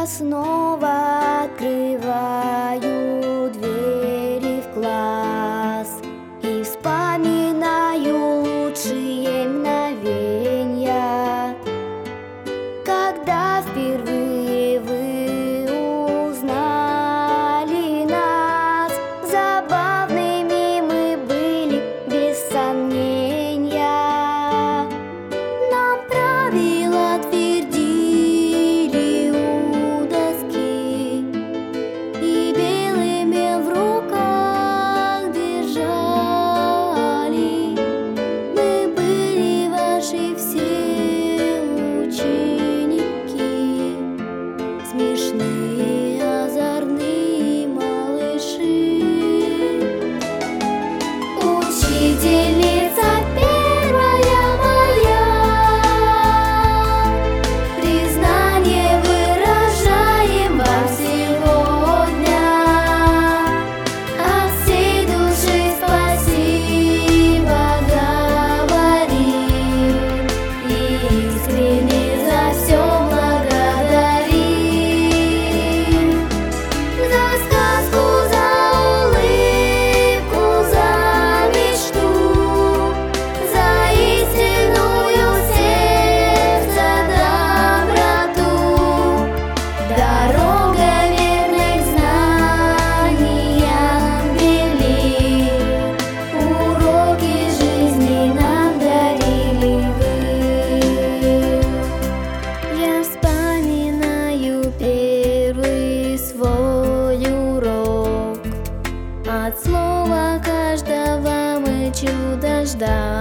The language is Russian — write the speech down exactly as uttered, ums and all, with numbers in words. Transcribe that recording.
я снова открываю двери в класс и вспоминаю лучшие мгновенья, когда впервые вы узнали нас. Забавными мы были, без сомнения. Нам правила твердили у доски и белыми в руках держали. Мы были ваши все ученики, смешные, озорные малыши. Учительница первая моя, признание выражаем вам сегодня. От всей души спасибо говорим и искренне за все благодарим. За сказку, за улыбку, за мечту, за истинную сердца доброту. Дорога верных знаниям вели, уроки жизни нам дарили вы. Я вспоминаю первый свой урок. От слова каждого мы чудо ждали.